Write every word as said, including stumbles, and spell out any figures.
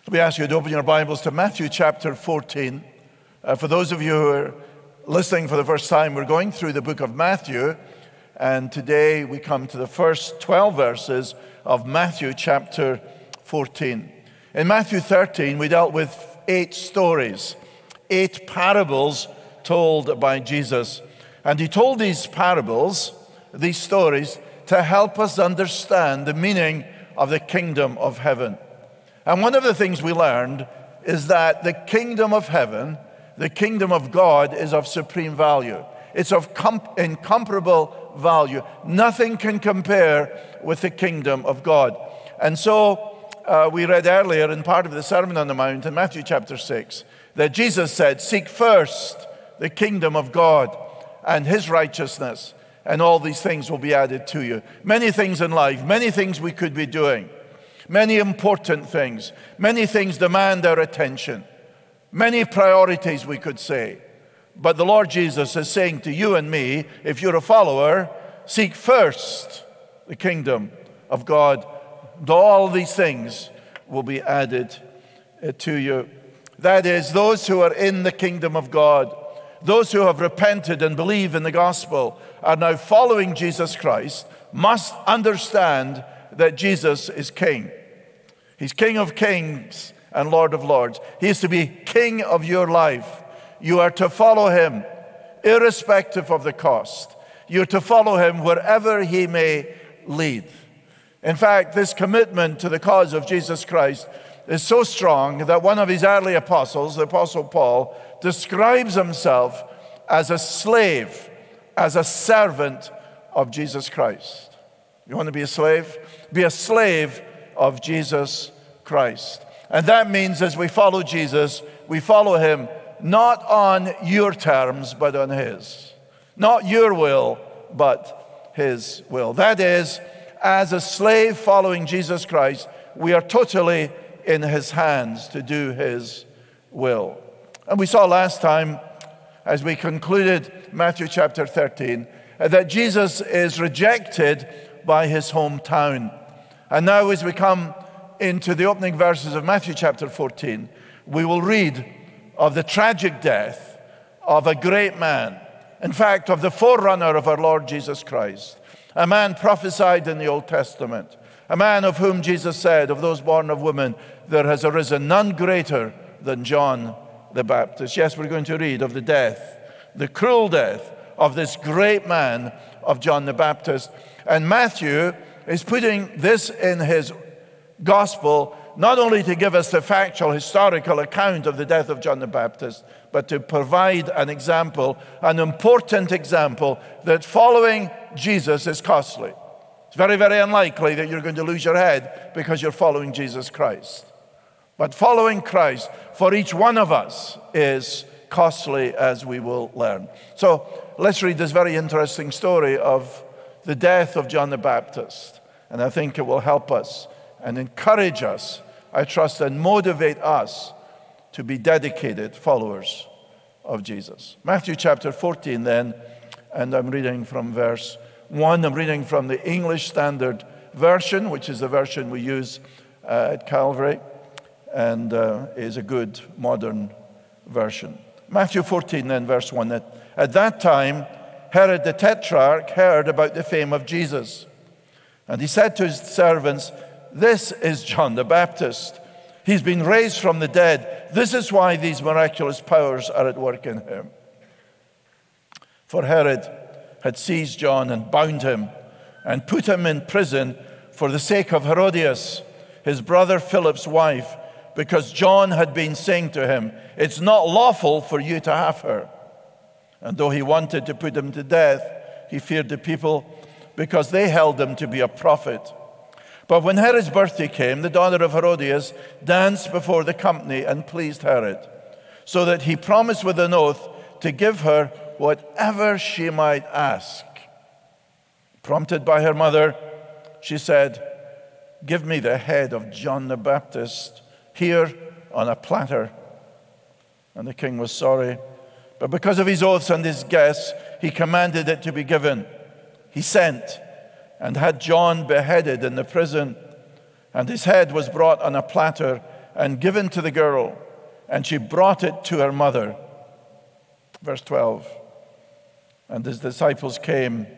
We ask you to open your Bibles to Matthew chapter fourteen. Uh, for those of you who are listening for the first time, we're going through the book of Matthew, and today we come to the first twelve verses of Matthew chapter fourteen. In Matthew thirteen, we dealt with eight stories, eight parables told by Jesus. And he told these parables, these stories, to help us understand the meaning of the kingdom of heaven. And one of the things we learned is that the kingdom of heaven, the kingdom of God, is of supreme value. It's of com- incomparable value. Nothing can compare with the kingdom of God. And so uh, we read earlier in part of the Sermon on the Mount in Matthew chapter six that Jesus said, "Seek first the kingdom of God and his righteousness, and all these things will be added to you." Many things in life, many things we could be doing. Many important things, many things demand our attention, many priorities we could say. But the Lord Jesus is saying to you and me, if you're a follower, seek first the kingdom of God. All these things will be added to you. That is, those who are in the kingdom of God, those who have repented and believe in the gospel, are now following Jesus Christ, must understand that Jesus is King. He's King of kings and Lord of lords. He is to be King of your life. You are to follow him irrespective of the cost. You're to follow him wherever he may lead. In fact, this commitment to the cause of Jesus Christ is so strong that one of his early apostles, the Apostle Paul, describes himself as a slave, as a servant of Jesus Christ. You want to be a slave? Be a slave of Jesus Christ. And that means as we follow Jesus, we follow him not on your terms, but on his. Not your will, but his will. That is, as a slave following Jesus Christ, we are totally in his hands to do his will. And we saw last time, as we concluded Matthew chapter thirteen, that Jesus is rejected by his hometown. And now as we come into the opening verses of Matthew chapter fourteen, we will read of the tragic death of a great man. In fact, of the forerunner of our Lord Jesus Christ. A man prophesied in the Old Testament. A man of whom Jesus said, of those born of women, there has arisen none greater than John the Baptist. Yes, we're going to read of the death, the cruel death of this great man of John the Baptist. And Matthew is putting this in his gospel, not only to give us the factual, historical account of the death of John the Baptist, but to provide an example, an important example, that following Jesus is costly. It's very, very unlikely that you're going to lose your head because you're following Jesus Christ. But following Christ for each one of us is costly, as we will learn. So let's read this very interesting story of the death of John the Baptist. And I think it will help us and encourage us, I trust, and motivate us to be dedicated followers of Jesus. Matthew chapter fourteen then, and I'm reading from verse one. I'm reading from the English Standard Version, which is the version we use uh, at Calvary, and uh, is a good modern version. Matthew fourteen then, verse one. At, at that time, Herod the Tetrarch heard about the fame of Jesus. And he said to his servants, "This is John the Baptist. He's been raised from the dead. This is why these miraculous powers are at work in him." For Herod had seized John and bound him and put him in prison for the sake of Herodias, his brother Philip's wife, because John had been saying to him, "It's not lawful for you to have her." And though he wanted to put him to death, he feared the people because they held him to be a prophet. But when Herod's birthday came, the daughter of Herodias danced before the company and pleased Herod, so that he promised with an oath to give her whatever she might ask. Prompted by her mother, she said, "Give me the head of John the Baptist here on a platter." And the king was sorry, but because of his oaths and his guests, he commanded it to be given. He sent and had John beheaded in the prison, and his head was brought on a platter and given to the girl, and she brought it to her mother. Verse twelve. And his disciples came